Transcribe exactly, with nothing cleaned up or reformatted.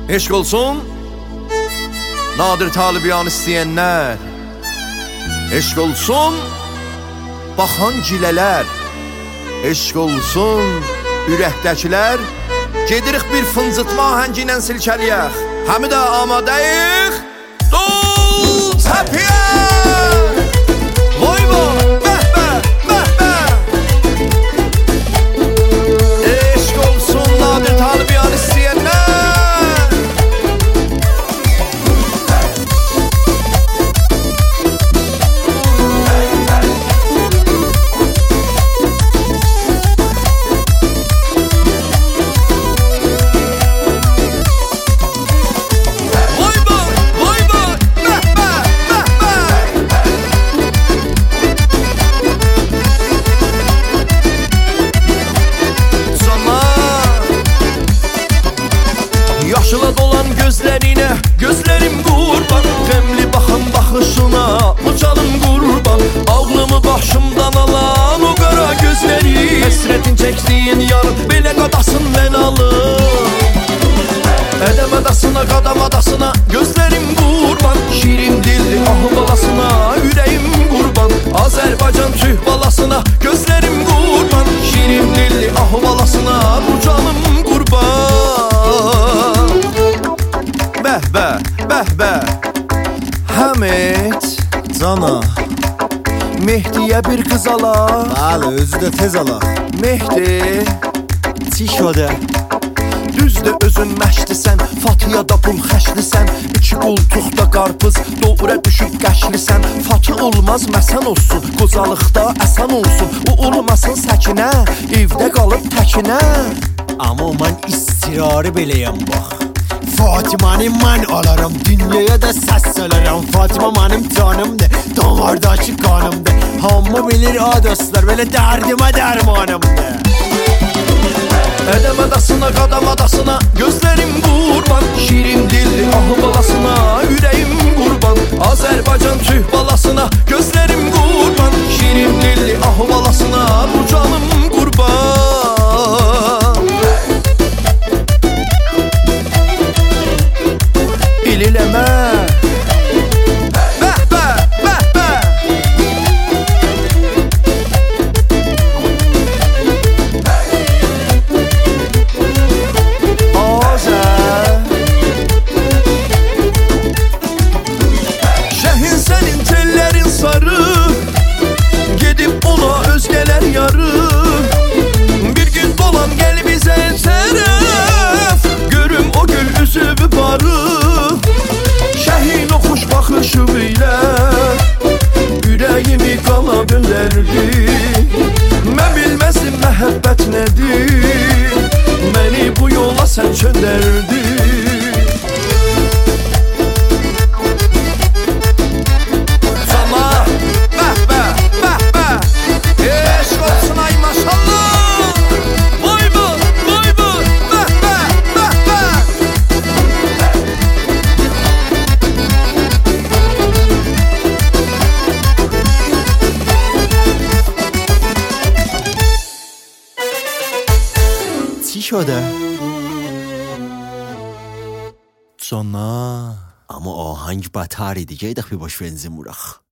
Eşq olsun Nadir Talibiyan istəyənlər, eşq olsun baxan gilələr, eşq olsun ürəkdəkilər. Gedirik bir fıncıtma ahəngi ilə silkəliyək. Həmi də amadəyik. Dol təpiyə. Vay vay, bəh bəh, bəh bəh. Eşq olsun Nadir Talibiyan istəyənlər. Yaşıla dolan gözlerine, gözlerim qurban. Qəmli baxan baxışına, uçalım qurban. Ağlımı başımdan alan o qara gözləri, həsrətin çəkdiyin yar, belə qadasın mənalı. Ədəm adasına, qadam adasına, gözlerim qurban. Şirin dilli ahı balasına, ürəyim qurban. Azərbaycan Türk balasına, gözlerim qurban. Şirin dilli ahı balasına, uçalım qurban. Bəh bəh, bəh bəh. Həmid Cana, Mehdiyə bir qız ala. bəli, özü də tez ala. Mehdi Çi şodə? düzdür özün məşlisən, Fatıya da pul xəşlisən. İki qoltuqda qarpız, doğra düşüb qəşlisən. Fatı olmaz məsən olsun, qocalıqda əsən olsun. O olmasın səkinə, evdə qalıb təkinə. Amma mən istirarı beləyəm bax. Fatimanı mən alarım, dünyaya da səs salarım. Fatima mənim canımdır, damardakı qanımdır. Hamı bilir a dostlar, belə dərdimə dərmanımdır. Ədəm adasına, qadam adasına, gözlerim qurban. Şirin dilli ahı balasına, ürəyim qurban. Azərbaycan Türk balasına, gözlerim qurban. Şirin dilli ahı balasına, ucalım qurban. İliləmə. Bəh bəh, bəh bəh. Azər Şəhin sənin tellərin sarı, gedib ona özgələr yarı. Bir gün dolan gəl bizə tərəf, görüm o gül üzübü barı. Şəhin o xoş baxışı ilə ürəyimi qala döndərdi. Mən bilməzdim məhəbbət nədir, məni bu yola sən çöndərdin. Sana bəh bəh, bəh bəh. Eşq olsun ay maşallah. Vay vay, vay vay, bəh bəh, bəh bəh. چی شده؟ Cana اما آهنگ بدتری دیگه. ایدخ بی باش بنزین مورخ.